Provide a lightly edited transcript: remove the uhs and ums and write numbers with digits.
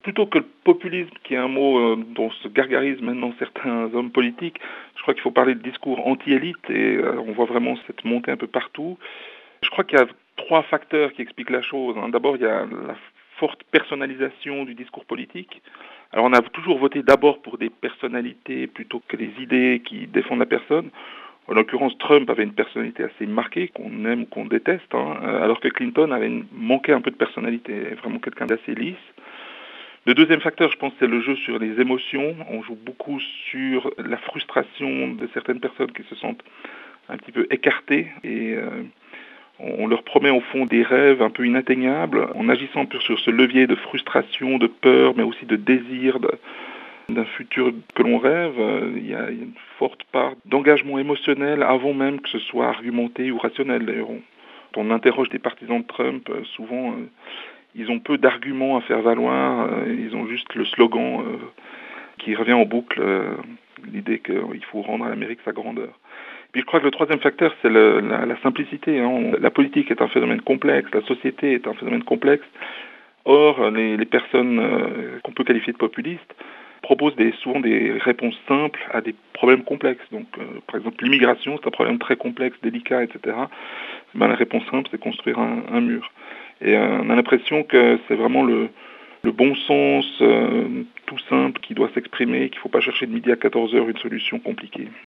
Plutôt que le populisme, qui est un mot dont se gargarisent maintenant certains hommes politiques, je crois qu'il faut parler de discours anti-élite et on voit vraiment cette montée un peu partout. Je crois qu'il y a trois facteurs qui expliquent la chose. D'abord, il y a la forte personnalisation du discours politique. Alors on a toujours voté d'abord pour des personnalités plutôt que les idées qui défendent la personne. En l'occurrence, Trump avait une personnalité assez marquée, qu'on aime ou qu'on déteste, alors que Clinton manquait un peu de personnalité, vraiment quelqu'un d'assez lisse. Le deuxième facteur, je pense, c'est le jeu sur les émotions. On joue beaucoup sur la frustration de certaines personnes qui se sentent un petit peu écartées et on leur promet au fond des rêves un peu inatteignables. En agissant un peu sur ce levier de frustration, de peur, mais aussi de désir d'un futur que l'on rêve, il y a une forte part d'engagement émotionnel avant même que ce soit argumenté ou rationnel. D'ailleurs, quand on interroge des partisans de Trump, souvent ils ont peu d'arguments à faire valoir, ils ont juste le slogan qui revient en boucle, l'idée qu'il faut rendre à l'Amérique sa grandeur. Puis je crois que le troisième facteur, c'est la simplicité. La politique est un phénomène complexe, la société est un phénomène complexe. Or, les personnes qu'on peut qualifier de populistes proposent souvent des réponses simples à des problèmes complexes. Donc, par exemple, l'immigration, c'est un problème très complexe, délicat, etc. La réponse simple, c'est construire un mur. Et on a l'impression que c'est vraiment le bon sens tout simple qui doit s'exprimer, qu'il ne faut pas chercher de midi à 14h une solution compliquée.